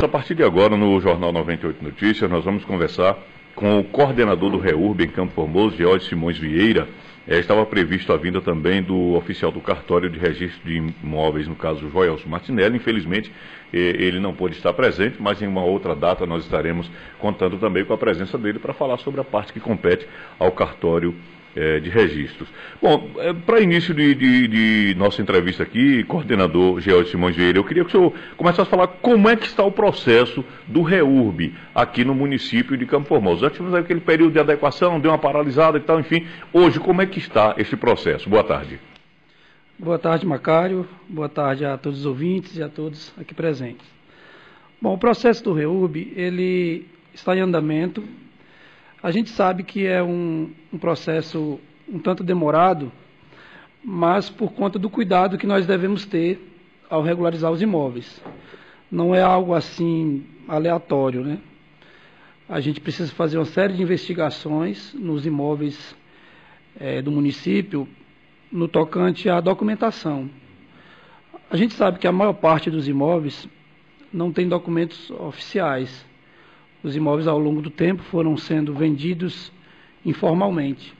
a partir de agora, no Jornal 98 Notícias, nós vamos conversar com o coordenador do REURB em Campo Formoso, George Simões Vieira. Estava previsto a vinda também do oficial do cartório de registro de imóveis, no caso, Joelson Martinelli. Infelizmente, ele não pôde estar presente, mas em uma outra data nós estaremos contando também com a presença dele para falar sobre a parte que compete ao cartório de registros. Bom, para início de nossa entrevista aqui, coordenador George Simões Vieira, eu queria que o senhor começasse a falar como é que está o processo do REURB aqui no município de Campo Formoso. Já tivemos aquele período de adequação, deu uma paralisada e tal, enfim. Hoje, como é que está este processo? Boa tarde. Boa tarde, Macário. Boa tarde a todos os ouvintes e a todos aqui presentes. Bom, o processo do REURB, ele está em andamento. A gente sabe que é um processo um tanto demorado, mas por conta do cuidado que nós devemos ter ao regularizar os imóveis. Não é algo assim aleatório, né? A gente precisa fazer uma série de investigações nos imóveis do município no tocante à documentação. A gente sabe que a maior parte dos imóveis não tem documentos oficiais. Os imóveis, ao longo do tempo, foram sendo vendidos informalmente.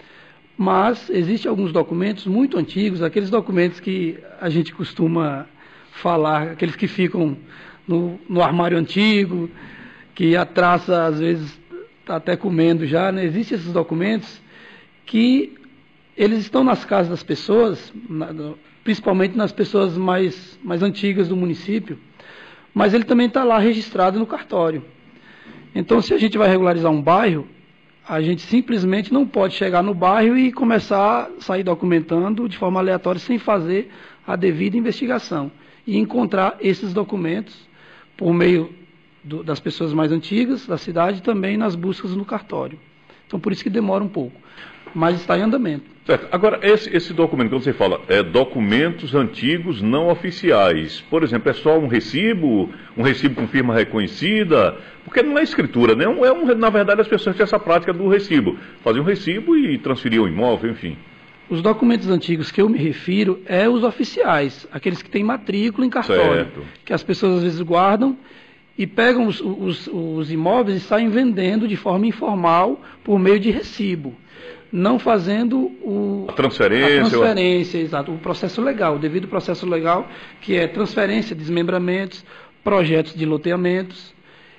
Mas existem alguns documentos muito antigos, aqueles documentos que a gente costuma falar, aqueles que ficam no armário antigo, que a traça, às vezes, está até comendo já, né? Existem esses documentos que eles estão nas casas das pessoas, principalmente nas pessoas mais antigas do município, mas ele também está lá registrado no cartório. Então, se a gente vai regularizar um bairro, a gente simplesmente não pode chegar no bairro e começar a sair documentando de forma aleatória sem fazer a devida investigação e encontrar esses documentos por meio das pessoas mais antigas da cidade e também nas buscas no cartório. Então, por isso que demora um pouco, mas está em andamento. Certo. Agora, esse documento, quando você fala, documentos antigos não oficiais, por exemplo, é só um recibo com firma reconhecida, porque não é escritura, né? Na verdade, as pessoas têm essa prática do recibo, fazer um recibo e transferir o imóvel, enfim. Os documentos antigos que eu me refiro os oficiais, aqueles que têm matrícula em cartório, certo, que as pessoas às vezes guardam e pegam os imóveis e saem vendendo de forma informal por meio de recibo, não fazendo a transferência, exato, o processo legal, o devido processo legal, que é transferência, desmembramentos, projetos de loteamentos,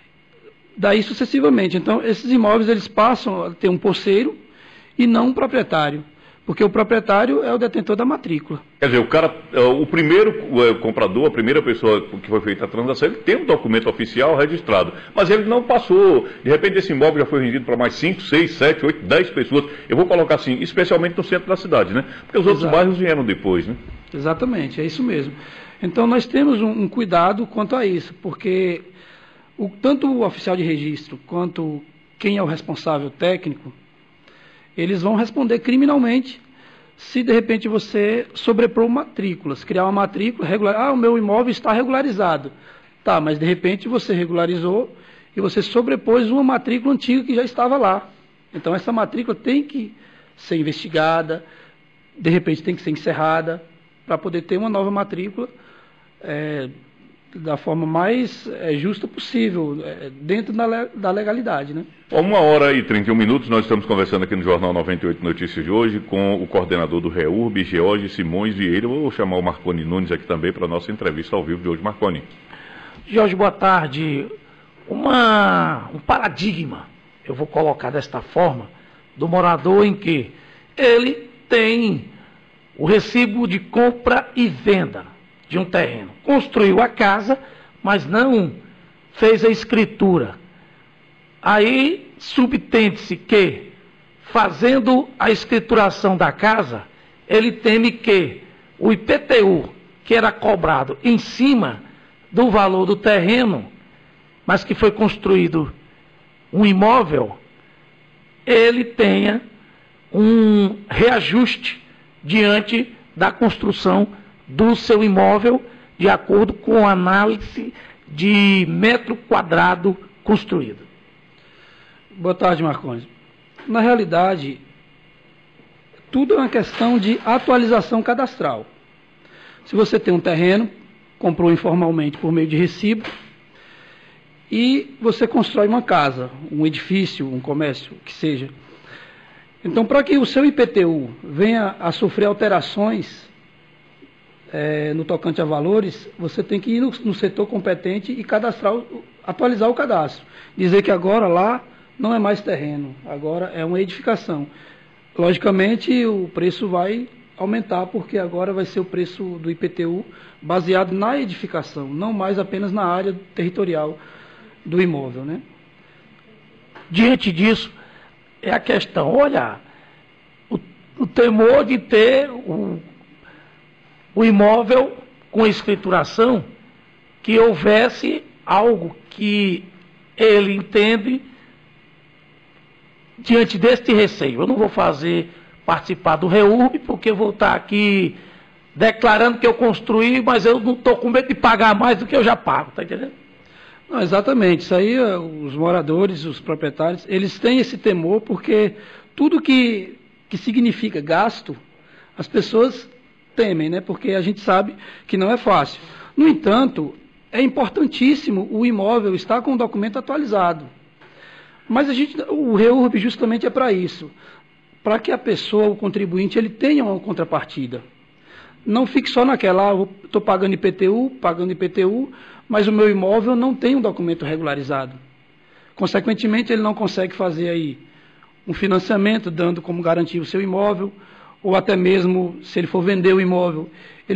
daí sucessivamente. Então, esses imóveis eles passam a ter um posseiro e não um proprietário, porque o proprietário é o detentor da matrícula. Quer dizer, o primeiro comprador, a primeira pessoa que foi feita a transação, ele tem um documento oficial registrado, mas ele não passou. De repente, esse imóvel já foi vendido para mais 5, 6, 7, 8, 10 pessoas. Eu vou colocar assim, especialmente no centro da cidade, né? Porque os outros bairros vieram depois, né? Exatamente, é isso mesmo. Então, nós temos um cuidado quanto a isso, porque tanto o oficial de registro quanto quem é o responsável técnico, eles vão responder criminalmente se de repente você sobrepor matrículas, criar uma matrícula, o meu imóvel está regularizado. Tá, mas de repente você regularizou e você sobrepôs uma matrícula antiga que já estava lá. Então essa matrícula tem que ser investigada, de repente tem que ser encerrada, para poder ter uma nova matrícula da forma mais justa possível, dentro da legalidade, né? 1h31, nós estamos conversando aqui no Jornal 98 Notícias de hoje com o coordenador do REURB, George Simões Vieira. Eu vou chamar o Marconi Nunes aqui também para a nossa entrevista ao vivo de hoje. Marconi. Jorge, boa tarde. Um paradigma, eu vou colocar desta forma, do morador em que ele tem o recibo de compra e venda de um terreno. Construiu a casa, mas não fez a escritura. Aí subtende-se que, fazendo a escrituração da casa, ele teme que o IPTU, que era cobrado em cima do valor do terreno, mas que foi construído um imóvel, ele tenha um reajuste diante da construção do seu imóvel, de acordo com a análise de metro quadrado construído. Boa tarde, Marconi. Na realidade, tudo é uma questão de atualização cadastral. Se você tem um terreno, comprou informalmente por meio de recibo, e você constrói uma casa, um edifício, um comércio, que seja. Então, para que o seu IPTU venha a sofrer alterações no tocante a valores, você tem que ir no setor competente e atualizar o cadastro. Dizer que agora lá não é mais terreno, agora é uma edificação. Logicamente, o preço vai aumentar, porque agora vai ser o preço do IPTU baseado na edificação, não mais apenas na área territorial do imóvel, né? Diante disso, é a questão, olha, o temor de ter o imóvel com escrituração, que houvesse algo que ele entende diante deste receio. Eu não vou participar do REURB, porque eu vou estar aqui declarando que eu construí, mas eu não estou com medo de pagar mais do que eu já pago, está entendendo? Não, exatamente, isso aí os moradores, os proprietários, eles têm esse temor, porque tudo que significa gasto, as pessoas temem, né? Porque a gente sabe que não é fácil. No entanto, é importantíssimo o imóvel estar com o documento atualizado. Mas o REURB justamente é para isso, para que a pessoa, o contribuinte, ele tenha uma contrapartida. Não fique só naquela, estou pagando IPTU, mas o meu imóvel não tem um documento regularizado. Consequentemente, ele não consegue fazer aí um financiamento, dando como garantia o seu imóvel, ou até mesmo, se ele for vender o imóvel,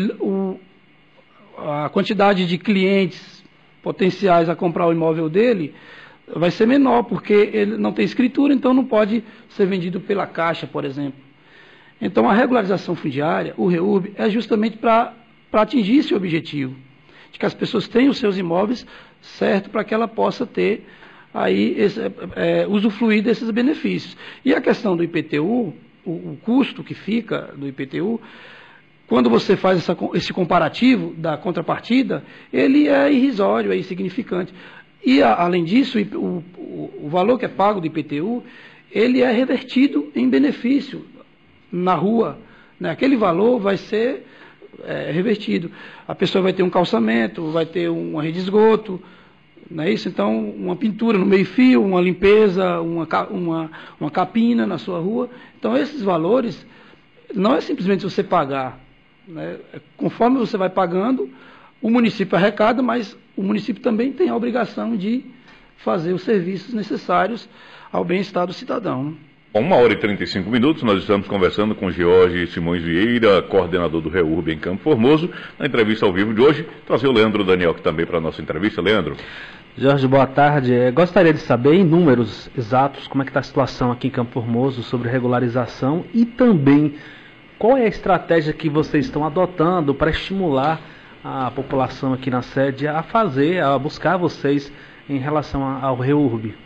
a quantidade de clientes potenciais a comprar o imóvel dele vai ser menor, porque ele não tem escritura, então não pode ser vendido pela Caixa, por exemplo. Então, a regularização fundiária, o REURB, é justamente para atingir esse objetivo, de que as pessoas tenham os seus imóveis certo, para que ela possa ter aí usufruir desses benefícios. E a questão do IPTU, o custo que fica do IPTU, quando você faz esse comparativo da contrapartida, ele é irrisório, é insignificante. E, além disso, o valor que é pago do IPTU, ele é revertido em benefício na rua, né? Aquele valor vai ser revertido. A pessoa vai ter um calçamento, vai ter uma rede de esgoto, não é isso? Então, uma pintura no meio-fio, uma limpeza, uma capina na sua rua. Então, esses valores, não é simplesmente você pagar, né? Conforme você vai pagando, o município arrecada, mas o município também tem a obrigação de fazer os serviços necessários ao bem-estar do cidadão, né? 1h35, nós estamos conversando com George Simões Vieira, coordenador do REURB em Campo Formoso, na entrevista ao vivo de hoje. Trazer o Leandro Daniel aqui também para a nossa entrevista. Leandro. Jorge, boa tarde. Gostaria de saber, em números exatos, como é que está a situação aqui em Campo Formoso sobre regularização e também qual é a estratégia que vocês estão adotando para estimular a população aqui na sede a buscar vocês em relação ao REURB.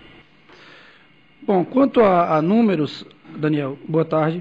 Bom, quanto a números, Daniel, boa tarde,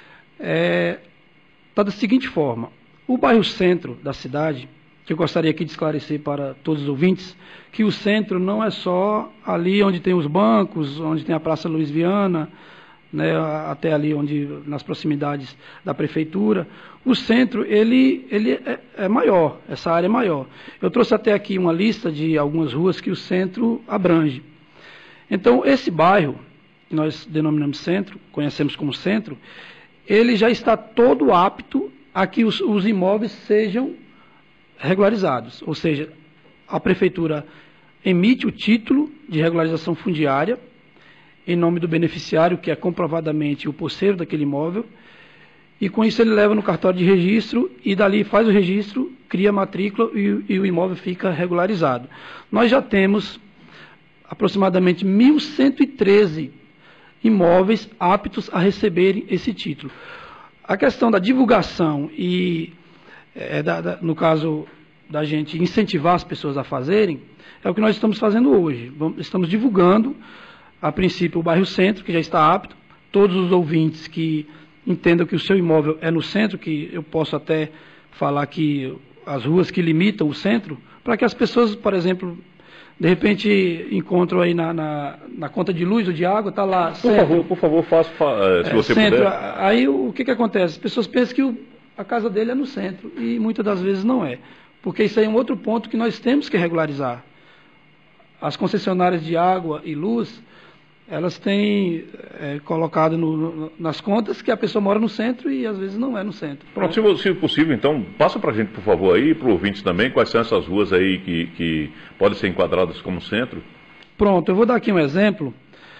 está da seguinte forma: o bairro centro da cidade, que eu gostaria aqui de esclarecer para todos os ouvintes, que o centro não é só ali onde tem os bancos, onde tem a Praça Luiz Viana, né, até ali nas proximidades da prefeitura. O centro, ele é maior, essa área é maior. Eu trouxe até aqui uma lista de algumas ruas que o centro abrange. Então, esse bairro, que nós denominamos centro, conhecemos como centro, ele já está todo apto a que os imóveis sejam regularizados. Ou seja, a prefeitura emite o título de regularização fundiária em nome do beneficiário, que é comprovadamente o posseiro daquele imóvel, e com isso ele leva no cartório de registro e dali faz o registro, cria a matrícula e o imóvel fica regularizado. Nós já temos aproximadamente 1.113 imóveis aptos a receberem esse título. A questão da divulgação e, no caso da gente incentivar as pessoas a fazerem, é o que nós estamos fazendo hoje. Estamos divulgando, a princípio, o bairro centro, que já está apto. Todos os ouvintes que entendam que o seu imóvel é no centro, que eu posso até falar que as ruas que limitam o centro, para que as pessoas, por exemplo, de repente encontram aí na conta de luz ou de água, está lá. Por favor, faça, se você centro. puder. Aí o que acontece? As pessoas pensam que a casa dele é no centro, e muitas das vezes não é. Porque isso aí é um outro ponto que nós temos que regularizar. as concessionárias de água e luz, elas têm colocado nas contas que a pessoa mora no centro e às vezes não é no centro. Pronto, se possível, então, passa para a gente, por favor, aí, para o ouvinte também, quais são essas ruas aí que podem ser enquadradas como centro? Pronto, eu vou dar aqui um exemplo.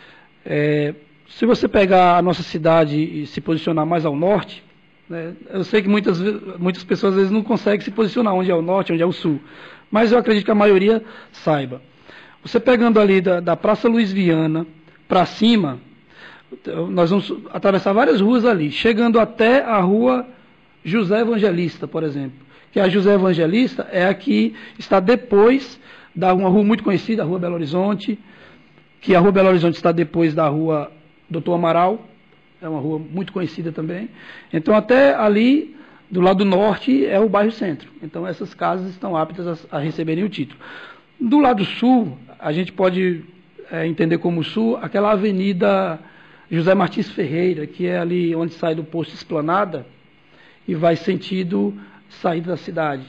Se você pegar a nossa cidade e se posicionar mais ao norte, né, eu sei que muitas pessoas às vezes não conseguem se posicionar onde é o norte, onde é o sul, mas eu acredito que a maioria saiba. Você pegando ali da Praça Luiz Viana para cima, nós vamos atravessar várias ruas ali, chegando até a rua José Evangelista, por exemplo. Que a José Evangelista é a que está depois da uma rua muito conhecida, a Rua Belo Horizonte, que a Rua Belo Horizonte está depois da Rua Doutor Amaral, é uma rua muito conhecida também. Então, até ali, do lado norte, é o bairro Centro. Então, essas casas estão aptas a receberem o título. Do lado sul, a gente pode entender como sul aquela avenida José Martins Ferreira, que é ali onde sai do posto Esplanada e vai sentido saída da cidade.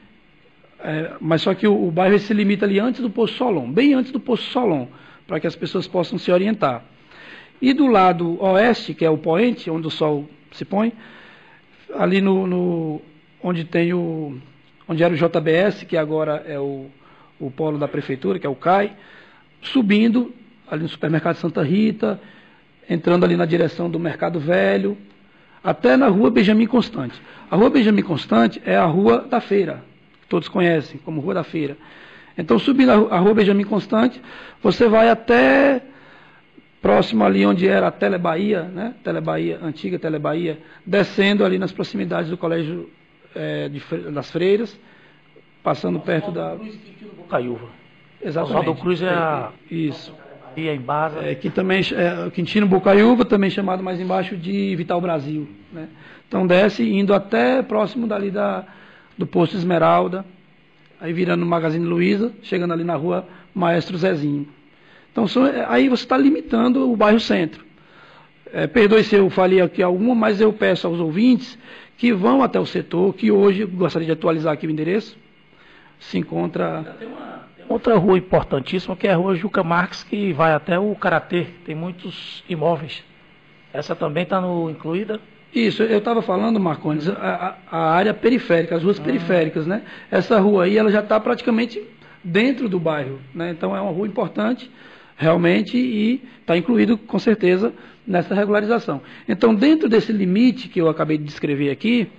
Mas só que o bairro se limita ali antes do posto Solon, bem antes do posto Solon, para que as pessoas possam se orientar. E do lado oeste, que é o poente, onde o sol se põe, ali onde era o JBS, que agora é o polo da prefeitura, que é o CAI, subindo ali no supermercado Santa Rita, entrando ali na direção do Mercado Velho, até na rua Benjamin Constante. A rua Benjamin Constante é a rua da feira, que todos conhecem como Rua da Feira. Então, subindo a rua Benjamin Constante, você vai até próximo ali onde era a Telebahia, né? Telebahia, antiga Telebahia, descendo ali nas proximidades do Colégio das Freiras, passando perto da... Bocaiúva. Exatamente. Oswaldo Cruz é isso. E em Embasa. Que também Quintino Bocaiúva, também chamado mais embaixo de Vital Brasil, né? Então desce indo até próximo dali do posto Esmeralda, aí virando no Magazine Luiza, chegando ali na rua Maestro Zezinho. Então aí você está limitando o bairro Centro. Perdoe se eu falei aqui alguma, mas eu peço aos ouvintes que vão até o setor, que hoje, gostaria de atualizar aqui o endereço, se encontra... Tem outra rua importantíssima, que é a rua Juca Marques, que vai até o Karatê, tem muitos imóveis. Essa também está incluída? Isso, eu estava falando, Marcondes, a área periférica, as ruas periféricas, né? Essa rua aí, ela já está praticamente dentro do bairro, né? Então é uma rua importante, realmente, e está incluído, com certeza, nessa regularização. Então, dentro desse limite que eu acabei de descrever aqui,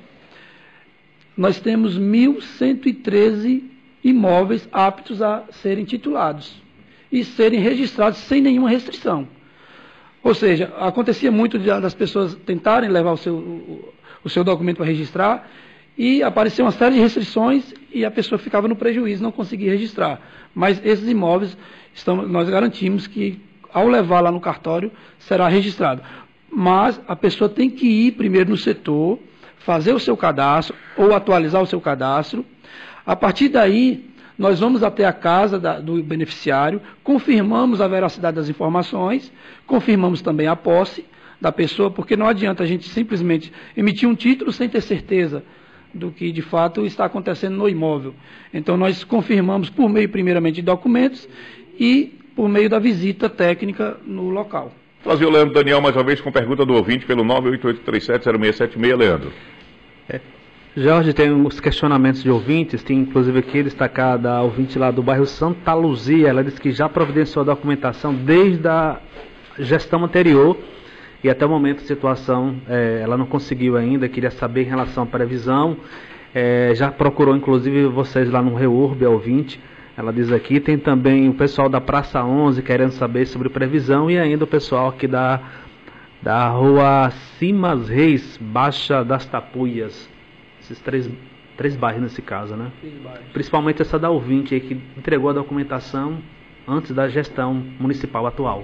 nós temos 1.113 imóveis aptos a serem titulados e serem registrados sem nenhuma restrição. Ou seja, acontecia muito das pessoas tentarem levar o seu documento para registrar e aparecia uma série de restrições e a pessoa ficava no prejuízo, não conseguia registrar. Mas esses imóveis, nós garantimos que, ao levar lá no cartório, será registrado. Mas a pessoa tem que ir primeiro no setor, fazer o seu cadastro ou atualizar o seu cadastro. A partir daí, nós vamos até a casa do beneficiário, confirmamos a veracidade das informações, confirmamos também a posse da pessoa, porque não adianta a gente simplesmente emitir um título sem ter certeza do que de fato está acontecendo no imóvel. Então nós confirmamos por meio primeiramente de documentos e por meio da visita técnica no local. Trazer o Leandro Daniel mais uma vez com pergunta do ouvinte pelo 988370676, Leandro. Jorge, tem uns questionamentos de ouvintes, tem inclusive aqui destacada a ouvinte lá do bairro Santa Luzia, ela disse que já providenciou a documentação desde a gestão anterior e até o momento a situação ela não conseguiu ainda, queria saber em relação à previsão, já procurou inclusive vocês lá no REURB, a ouvinte, ela diz aqui, tem também o pessoal da Praça 11 querendo saber sobre previsão e ainda o pessoal aqui da rua Simas Reis, Baixa das Tapuias. Esses três bairros nesse caso, né? Principalmente essa da ouvinte aí que entregou a documentação antes da gestão municipal atual.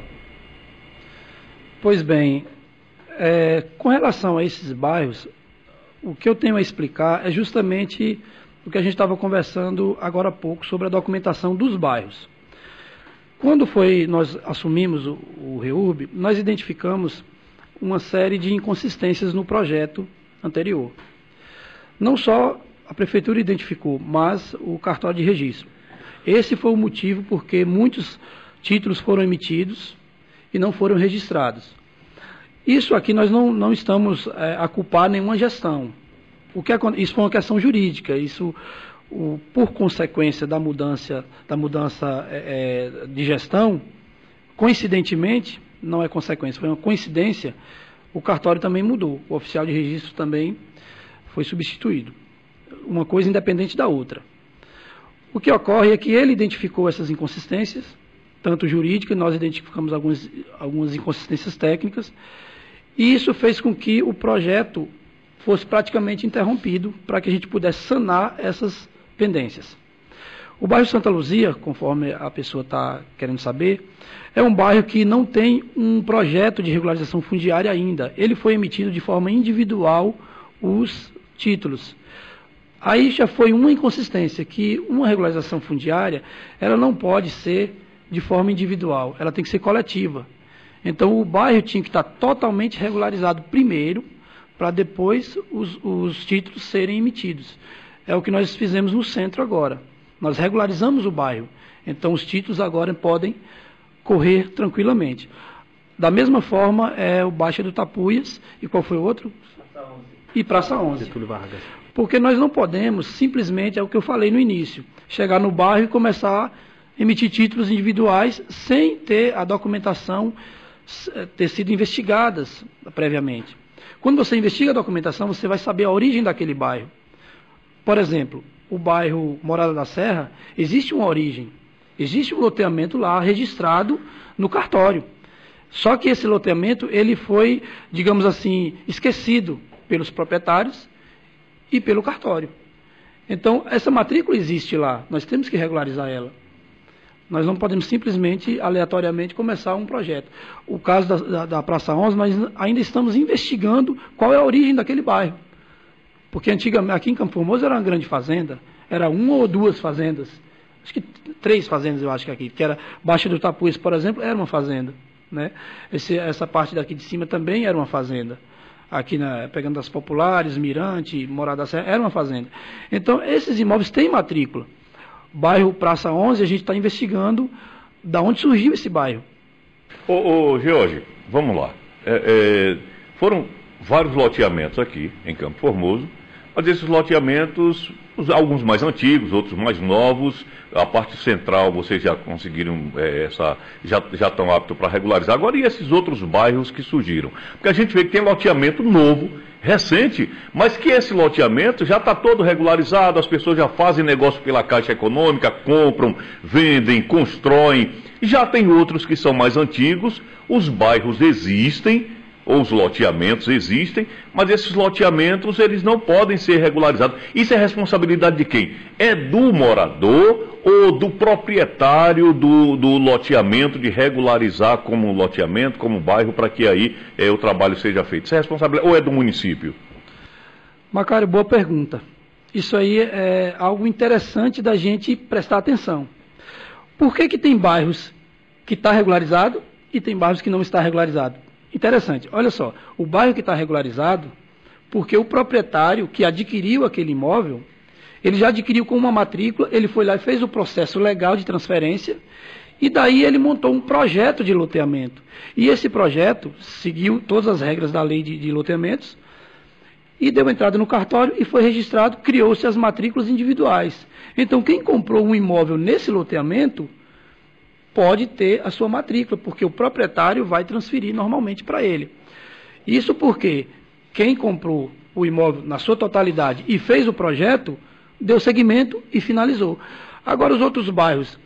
Pois bem, com relação a esses bairros, o que eu tenho a explicar é justamente o que a gente estava conversando agora há pouco sobre a documentação dos bairros. Quando nós assumimos o REURB, nós identificamos uma série de inconsistências no projeto anterior. Não só a prefeitura identificou, mas o cartório de registro. Esse foi o motivo porque muitos títulos foram emitidos e não foram registrados. Isso aqui nós não estamos a culpar nenhuma gestão. Isso foi uma questão jurídica. Isso, por consequência da mudança de gestão, coincidentemente, não é consequência, foi uma coincidência, o cartório também mudou. O oficial de registro também foi substituído. Uma coisa independente da outra. O que ocorre é que ele identificou essas inconsistências, tanto jurídicas, nós identificamos algumas inconsistências técnicas, e isso fez com que o projeto fosse praticamente interrompido para que a gente pudesse sanar essas pendências. O bairro Santa Luzia, conforme a pessoa está querendo saber, é um bairro que não tem um projeto de regularização fundiária ainda. Ele foi emitido de forma individual os títulos. Aí já foi uma inconsistência, que uma regularização fundiária, ela não pode ser de forma individual, ela tem que ser coletiva. Então o bairro tinha que estar totalmente regularizado primeiro, para depois os títulos serem emitidos. É o que nós fizemos no centro agora. Nós regularizamos o bairro, então os títulos agora podem correr tranquilamente. Da mesma forma é o Baixa do Tapuias, e qual foi o outro? Praça 11. E Praça 11. Getúlio Vargas. Porque nós não podemos, simplesmente, é o que eu falei no início, chegar no bairro e começar a emitir títulos individuais sem ter a documentação ter sido investigadas previamente. Quando você investiga a documentação, você vai saber a origem daquele bairro. Por exemplo, o bairro Morada da Serra, existe uma origem, existe um loteamento lá registrado no cartório. Só que esse loteamento, ele foi, digamos assim, esquecido pelos proprietários e pelo cartório. Então, essa matrícula existe lá, nós temos que regularizar ela. Nós não podemos simplesmente, aleatoriamente, começar um projeto. O caso da Praça 11, nós ainda estamos investigando qual é a origem daquele bairro. Porque antigamente, aqui em Campo Formoso era uma grande fazenda, era uma ou duas fazendas, acho que 3 fazendas eu acho que aqui, que era Baixa do Tapuias, por exemplo, era uma fazenda. Né? Essa parte daqui de cima também era uma fazenda. Aqui pegando as Populares, Mirante, Morada da Serra, era uma fazenda. Então, esses imóveis têm matrícula. Bairro Praça 11, a gente está investigando de onde surgiu esse bairro. Ô George, vamos lá. Foram vários loteamentos aqui em Campo Formoso, mas esses loteamentos, alguns mais antigos, outros mais novos, a parte central vocês já conseguiram, já estão aptos para regularizar. Agora, e esses outros bairros que surgiram? Porque a gente vê que tem loteamento novo, recente, mas que esse loteamento já está todo regularizado, as pessoas já fazem negócio pela Caixa Econômica, compram, vendem, constroem. E já tem outros que são mais antigos, os bairros existem, ou os loteamentos existem, mas esses loteamentos eles não podem ser regularizados. Isso é responsabilidade de quem? É do morador ou do proprietário do loteamento de regularizar como loteamento, como bairro, para que aí o trabalho seja feito? Isso é responsabilidade ou é do município? Macário, boa pergunta. Isso aí é algo interessante da gente prestar atenção. Por que tem bairros que está regularizado e tem bairros que não está regularizado? Interessante, olha só, o bairro que está regularizado, porque o proprietário que adquiriu aquele imóvel, ele já adquiriu com uma matrícula, ele foi lá e fez o processo legal de transferência, e daí ele montou um projeto de loteamento. E esse projeto seguiu todas as regras da lei de loteamentos, e deu entrada no cartório e foi registrado, criou-se as matrículas individuais. Então, quem comprou um imóvel nesse loteamento pode ter a sua matrícula, porque o proprietário vai transferir normalmente para ele. Isso porque quem comprou o imóvel na sua totalidade e fez o projeto, deu seguimento e finalizou. Agora, os outros bairros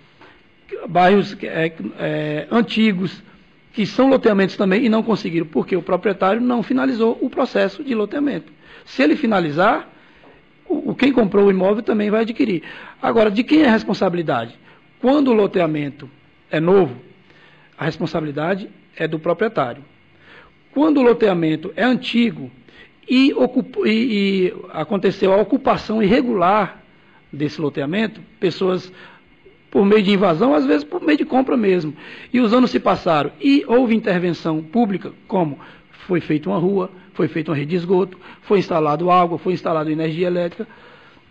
antigos, que são loteamentos também e não conseguiram, porque o proprietário não finalizou o processo de loteamento. Se ele finalizar, quem comprou o imóvel também vai adquirir. Agora, de quem é a responsabilidade? Quando o loteamento é novo, a responsabilidade é do proprietário. Quando o loteamento é antigo e aconteceu a ocupação irregular desse loteamento, pessoas por meio de invasão, às vezes por meio de compra mesmo, e os anos se passaram e houve intervenção pública, como foi feita uma rua, foi feita uma rede de esgoto, foi instalado água, foi instalada energia elétrica,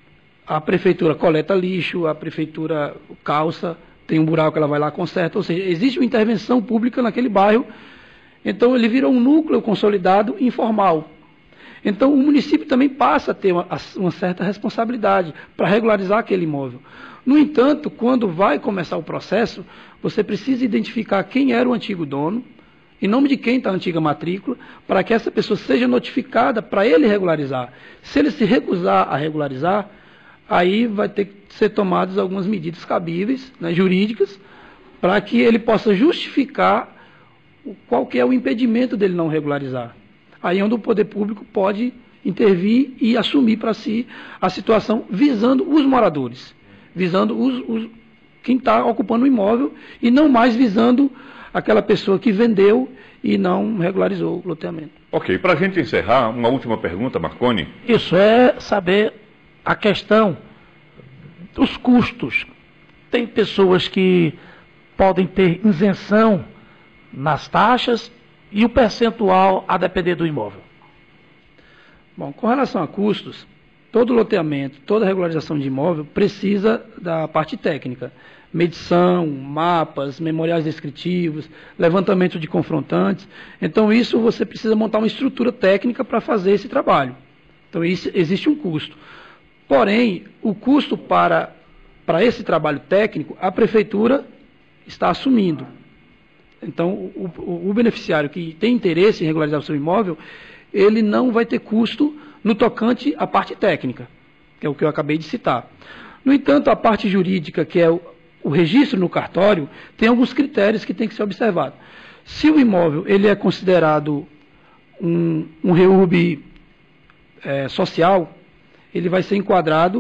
a prefeitura coleta lixo, a prefeitura calça, tem um buraco, ela vai lá, conserta, ou seja, existe uma intervenção pública naquele bairro, então ele virou um núcleo consolidado informal. Então o município também passa a ter uma certa responsabilidade para regularizar aquele imóvel. No entanto, quando vai começar o processo, você precisa identificar quem era o antigo dono, em nome de quem está a antiga matrícula, para que essa pessoa seja notificada para ele regularizar. Se ele se recusar a regularizar, aí vai ter que ser tomadas algumas medidas cabíveis, né, jurídicas, para que ele possa justificar qual que é o impedimento dele não regularizar. Aí é onde o poder público pode intervir e assumir para si a situação visando os moradores, visando quem está ocupando o imóvel e não mais visando aquela pessoa que vendeu e não regularizou o loteamento. Ok, para a gente encerrar, uma última pergunta, Marconi. Isso é saber a questão dos custos. Tem pessoas que podem ter isenção nas taxas e o percentual a depender do imóvel. Bom, com relação a custos, todo loteamento, toda regularização de imóvel precisa da parte técnica. Medição, mapas, memoriais descritivos, levantamento de confrontantes. Então isso você precisa montar uma estrutura técnica para fazer esse trabalho. Então isso, existe um custo. Porém, o custo para esse trabalho técnico, a prefeitura está assumindo. Então, o beneficiário que tem interesse em regularizar o seu imóvel, ele não vai ter custo no tocante à parte técnica, que é o que eu acabei de citar. No entanto, a parte jurídica, que é o registro no cartório, tem alguns critérios que tem que ser observado. Se o imóvel ele é considerado um REURB social, ele vai ser enquadrado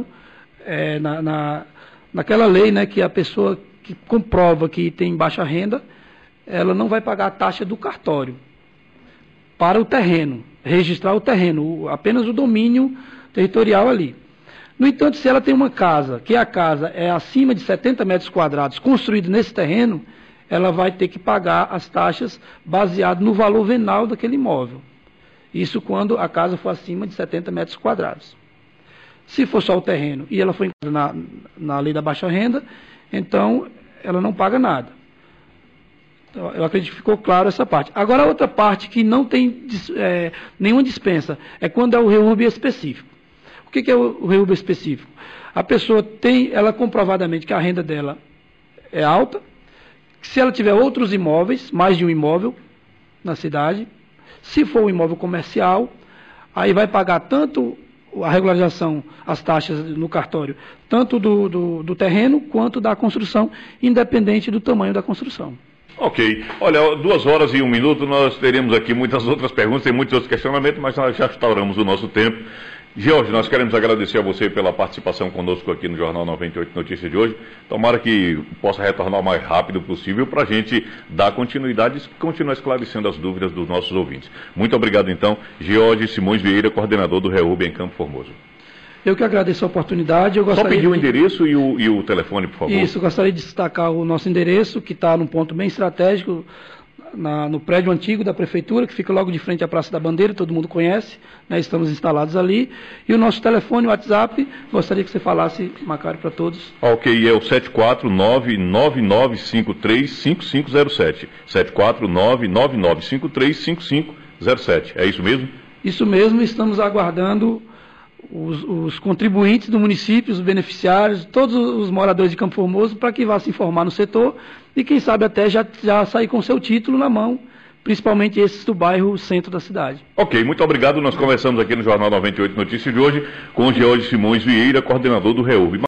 naquela lei, né, que a pessoa que comprova que tem baixa renda, ela não vai pagar a taxa do cartório para o terreno, registrar o terreno, apenas o domínio territorial ali. No entanto, se ela tem uma casa, que a casa é acima de 70 metros quadrados, construída nesse terreno, ela vai ter que pagar as taxas baseado no valor venal daquele imóvel. Isso quando a casa for acima de 70 metros quadrados. Se for só o terreno e ela for na lei da baixa renda, então ela não paga nada. Então, eu acredito que ficou claro essa parte. Agora, a outra parte que não tem nenhuma dispensa é quando é o REURB específico. O que é o REURB específico? A pessoa tem, ela comprovadamente que a renda dela é alta, se ela tiver outros imóveis, mais de um imóvel na cidade, se for um imóvel comercial, aí vai pagar tanto a regularização, as taxas no cartório, tanto do terreno quanto da construção, independente do tamanho da construção. Ok. Olha, 2 horas e 1 minuto, nós teremos aqui muitas outras perguntas, tem muitos outros questionamentos, mas nós já estouramos o nosso tempo. Jorge, nós queremos agradecer a você pela participação conosco aqui no Jornal 98 Notícias de hoje. Tomara que possa retornar o mais rápido possível para a gente dar continuidade e continuar esclarecendo as dúvidas dos nossos ouvintes. Muito obrigado, então, Jorge Simões Vieira, coordenador do REURB em Campo Formoso. Eu que agradeço a oportunidade. Só pedir o endereço e o telefone, por favor. Isso, gostaria de destacar o nosso endereço, que está num ponto bem estratégico, no prédio antigo da Prefeitura, que fica logo de frente à Praça da Bandeira, todo mundo conhece, né, estamos instalados ali. E o nosso telefone, o WhatsApp, gostaria que você falasse, Macário, para todos. Ok, é o 749-9953-5507. 749-9953-5507. É isso mesmo? Isso mesmo, estamos aguardando os contribuintes do município, os beneficiários, todos os moradores de Campo Formoso, para que vá se informar no setor e quem sabe até já sair com seu título na mão, principalmente esses do bairro centro da cidade. Ok, muito obrigado. Nós conversamos aqui no Jornal 98 Notícias de hoje com o Jorge Simões Vieira, coordenador do REURB.